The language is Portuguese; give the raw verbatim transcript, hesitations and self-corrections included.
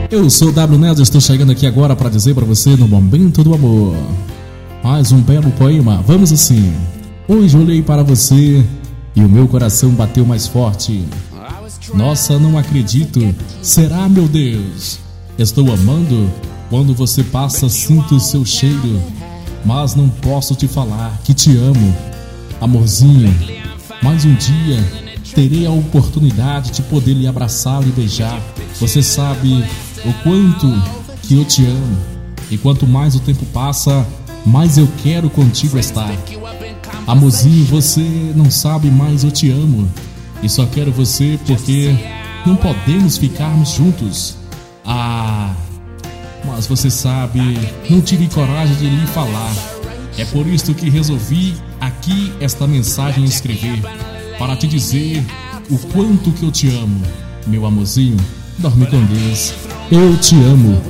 Eu sou o W Neto, estou chegando aqui agora para dizer para você no momento do amor. Mais um belo poema, vamos assim. Hoje olhei para você e o meu coração bateu mais forte. Nossa, não acredito, será, meu Deus? Estou amando, quando você passa sinto o seu cheiro, mas não posso te falar que te amo. Amorzinho, mais um dia terei a oportunidade de poder lhe abraçar e beijar. Você sabe o quanto que eu te amo, e quanto mais o tempo passa, mais eu quero contigo estar. Amorzinho, você não sabe, mais eu te amo, e só quero você porque não podemos ficarmos juntos. Ah, mas você sabe, não tive coragem de lhe falar. É por isso que resolvi aqui esta mensagem escrever, para te dizer o quanto que eu te amo. Meu amorzinho, dorme com Deus, eu te amo.